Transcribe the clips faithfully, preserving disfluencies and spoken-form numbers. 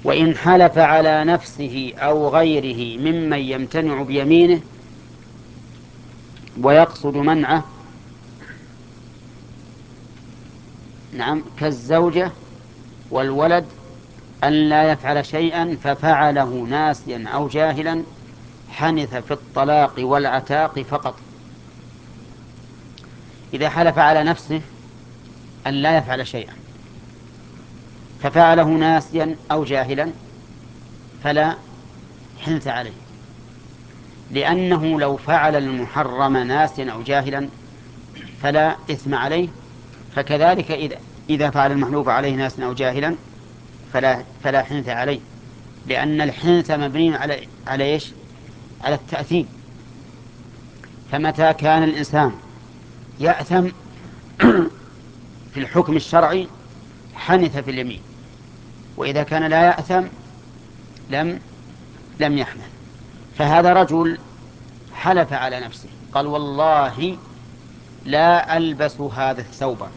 وإن حلف على نفسه أو غيره ممن يمتنع بيمينه ويقصد منعه، نعم، كالزوجة والولد، أن لا يفعل شيئا ففعله ناسيا أو جاهلا، حنث في الطلاق والعتاق فقط. إذا حلف على نفسه أن لا يفعل شيئا ففعله ناسيا أو جاهلا فلا حنث عليه، لأنه لو فعل المحرم ناسيا أو جاهلا فلا إثم عليه، فكذلك إذا إذا فعل المحلوف عليه ناسيا أو جاهلا فلا فلا حنث عليه، لأن الحنث مبني على على إيش؟ على التأثيم. فمتى كان الإنسان يأثم في الحكم الشرعي حنث في اليمين، وإذا كان لا يأثم لم لم يحنث. فهذا رجل حلف على نفسه قال والله لا ألبس هذا الثوب،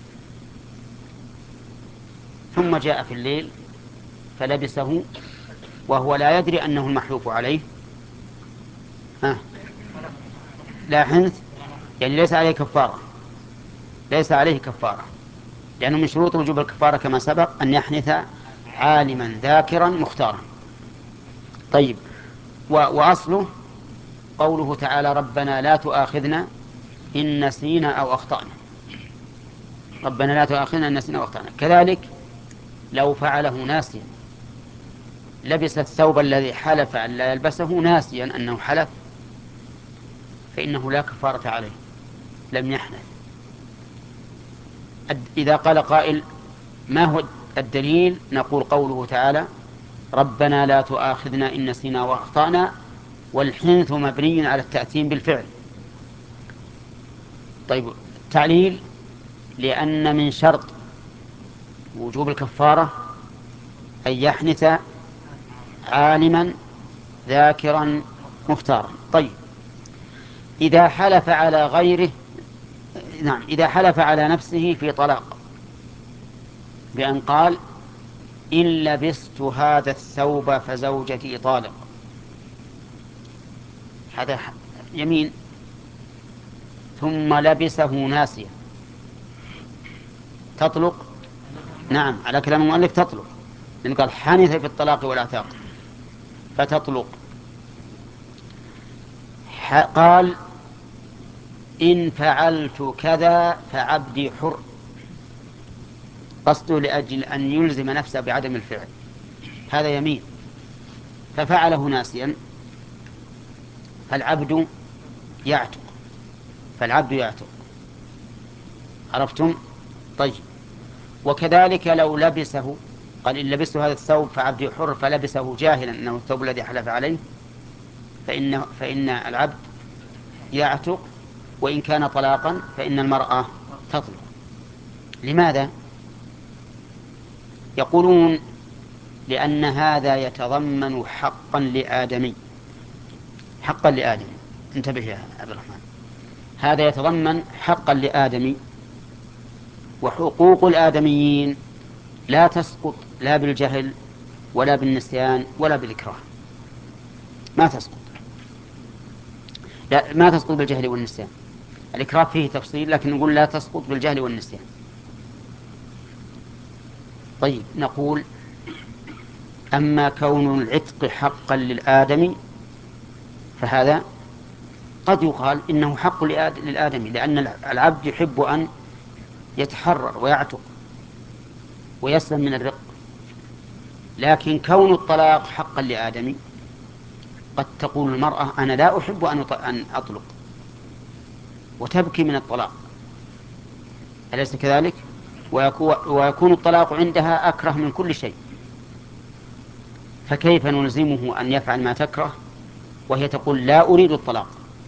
ثم جاء في الليل فلبسه وهو لا يدري أنه المحلوف عليه، ها لا حنث، يعني ليس عليه كفارة، ليس عليه كفارة، لأنه من شروط وجوب الكفارة كما سبق أن يحنث عالما ذاكرا مختارا. طيب، وأصله قوله تعالى ربنا لا تؤاخذنا إن نسينا أو أخطأنا، ربنا لا تؤاخذنا إن نسينا أو أخطأنا. كذلك لو فعله ناسيا، لبس الثوب الذي حلف أن لا يلبسه ناسيا أنه حلف، فإنه لا كفارة عليه، لم يحنث. إذا قال قائل ما هو الدليل؟ نقول قوله تعالى ربنا لا تؤاخذنا إن نسينا وأخطأنا، والحنث مبني على التأثيم بالفعل. طيب، التعليل لأن من شرط وجوب الكفارة أن يحنث عالما ذاكرا مختارا. طيب، إذا حلف على غيره، نعم، إذا حلف على نفسه في طلاق بأن قال إن لبست هذا الثوب فزوجتي طالق، هذا يمين، ثم لبسه ناسيا، تطلق؟ نعم، على كلام المؤلف تطلق، لأنه قال حنث في الطلاق والعتاق فتطلق. قال إن فعلت كذا فعبدي حر، قصده لأجل أن يلزم نفسه بعدم الفعل، هذا يمين، ففعله ناسيا فالعبد يعتق، فالعبد يعتق، عرفتم؟ طيب، وكذلك لو لبسه، قال إن لبست هذا الثوب فعبدي حر، فلبسه جاهلا أنه الثوب الذي حلف عليه، فإن, فإن العبد يعتق، وإن كان طلاقا فإن المرأة تطلق. لماذا؟ يقولون لأن هذا يتضمن حقا لآدمي، حقا لآدمي، انتبه يا عبد الرحمن، هذا يتضمن حقا لآدمي، وحقوق الآدميين لا تسقط لا بالجهل ولا بالنسيان ولا بالإكراه، ما تسقط، لا ما تسقط بالجهل والنسيان، الإكراه فيه تفصيل، لكن نقول لا تسقط بالجهل والنسيان. طيب، نقول أما كون العتق حقا للآدمي فهذا قد يقال إنه حق للآدمي، لأن العبد يحب أن يتحرر ويعتق ويسلم من الرق، لكن كون الطلاق حقا لآدمي قد تقول المرأة أنا لا أحب أن أطلق وتبكي من الطلاق، أليس كذلك؟ ويكون الطلاق عندها أكره من كل شيء، فكيف نلزمه أن يفعل ما تكره وهي تقول لا أريد الطلاق؟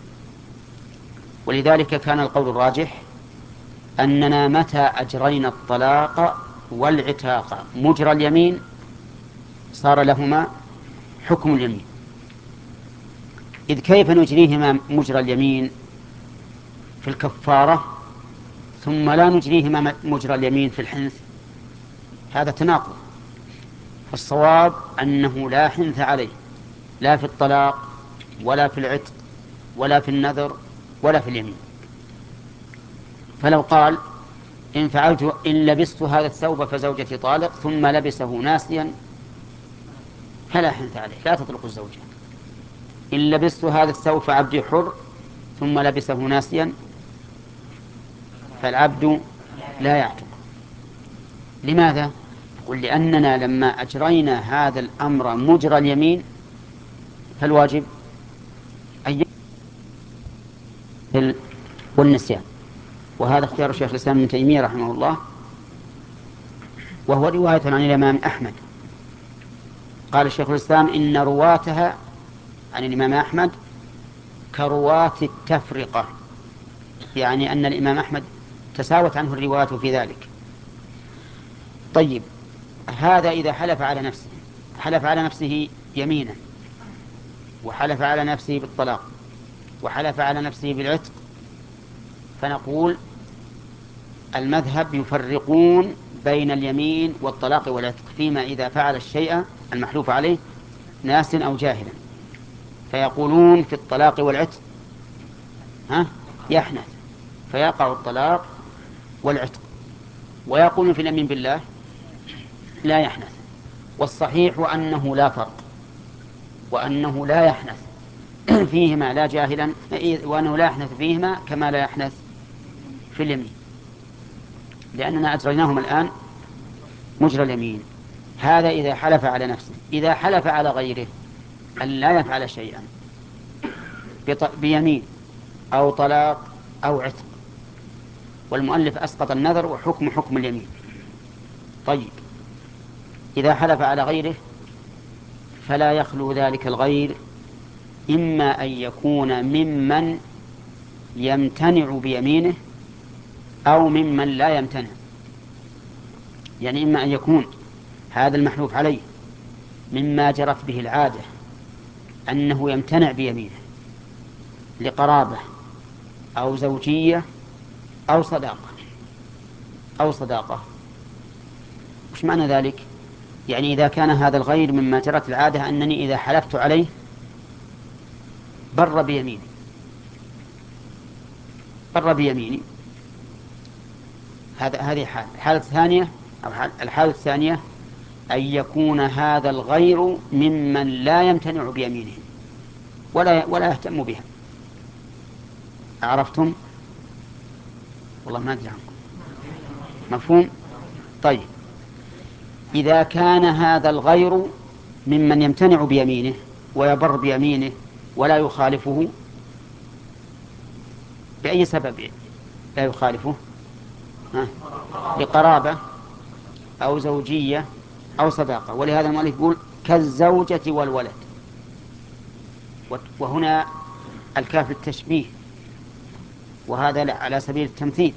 ولذلك كان القول الراجح أننا متى أجرينا الطلاق والعتاق مجرى اليمين صار لهما حكم اليمين، إذ كيف نجريهما مجرى اليمين في الكفارة ثم لا نجريهما مجرى اليمين في الحنث؟ هذا تناقض. الصواب أنه لا حنث عليه، لا في الطلاق ولا في العتق ولا في النذر ولا في اليمين. فلو قال إن فعلت إن لبست هذا الثوب فزوجتي طالق ثم لبسه ناسيا فلا حنث عليه، لا تطلق الزوجة. إن لبست هذا الثوب فعبدي حر ثم لبسه ناسيا فالعبد لا يعتق. لماذا؟ يقول لأننا لما أجرينا هذا الأمر مجرى اليمين فالواجب أن يقتل والنسيان. وهذا اختيار شيخ الإسلام ابن تيمية رحمه الله، وهو رواية عن الإمام أحمد. قال الشيخ الإسلام إن رواتها عن الإمام أحمد كرواة التفرقة، يعني أن الإمام أحمد تساوت عنه الرواية في ذلك. طيب، هذا إذا حلف على نفسه، حلف على نفسه يمينا، وحلف على نفسه بالطلاق، وحلف على نفسه بالعتق، فنقول المذهب يفرقون بين اليمين والطلاق والعتق فيما إذا فعل الشيء المحلوف عليه ناس أو جاهلا. فيقولون في الطلاق والعتق ها يحنث فيقع الطلاق والعتق، ويقولون في اليمين بالله لا يحنث. والصحيح أنه لا فرق، وأنه لا يحنث فيهما لا جاهلا، وأنه لا يحنث فيهما كما لا يحنث في اليمين، لأننا أجريناهم الآن مجرى اليمين. هذا إذا حلف على نفسه. إذا حلف على غيره أن لا يفعل شيئا بيمين أو طلاق أو عتق، والمؤلف أسقط النذر وحكم حكم اليمين. طيب، إذا حلف على غيره فلا يخلو ذلك الغير إما أن يكون ممن يمتنع بيمينه أو ممن لا يمتنع. يعني إما أن يكون هذا المحلوف عليه مما جرت به العادة أنه يمتنع بيمينه لقرابة أو زوجية أو صداقة أو صداقة. وش معنى ذلك؟ يعني إذا كان هذا الغير مما جرت العادة أنني إذا حلفت عليه بر بيميني بر بيميني هذا هذه حال. الحالة الثانية أو حال الحالة الثانية أن يكون هذا الغير ممن لا يمتنع بيمينه ولا ولا يهتم بها. عرفتم؟ والله ما أدري عنكم. مفهوم؟ طيب، إذا كان هذا الغير ممن يمتنع بيمينه ويبر بيمينه ولا يخالفه، بأي سبب لا يخالفه؟ ها؟ لقرابة أو زوجية أو صداقة. ولهذا المؤلف يقول كالزوجة والولد، وهنا الكاف التشبيه، وهذا على سبيل التمثيل.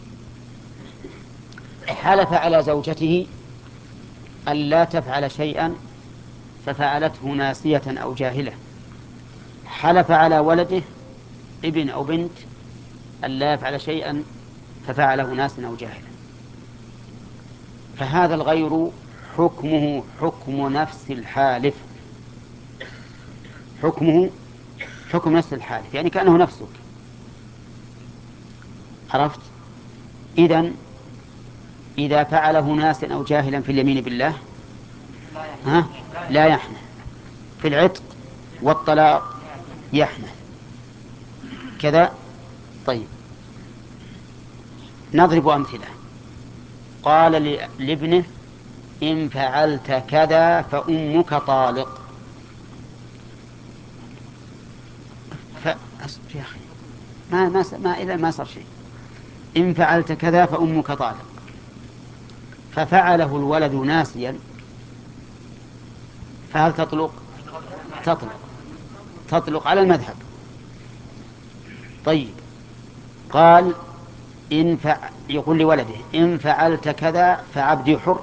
حلف على زوجته أن لا تفعل شيئا ففعلته ناسية أو جاهلة. حلف على ولده ابن أو بنت أن لا يفعل شيئا ففعله ناسيا أو جاهلا. فهذا الغير حكمه حكم نفس الحالف، حكمه حكم نفس الحالف، يعني كأنه نفسك. عرفت؟ إذن إذا فعله ناسيا أو جاهلا في اليمين بالله ها لا يحنث، في العتق والطلاق يحنث كذا. طيب، نضرب أمثلة. قال لابنه إن فعلت كذا فأمك طالق. ف... يا أخي ما ما ما إذا ما صار شيء. إن فعلت كذا فأمك طالق، ففعله الولد ناسيا، فهل تطلق؟ تطلق تطلق على المذهب. طيب، قال إن فع... يقول لولده إن فعلت كذا فعبدي حر،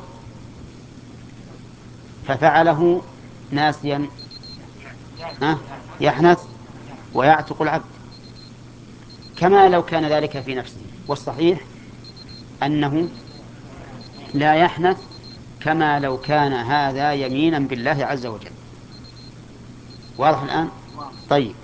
ففعله ناسيا ها يحنث ويعتق العبد كما لو كان ذلك في نفسه. والصحيح أنه لا يحنث كما لو كان هذا يمينا بالله عز وجل. واضح الآن؟ طيب،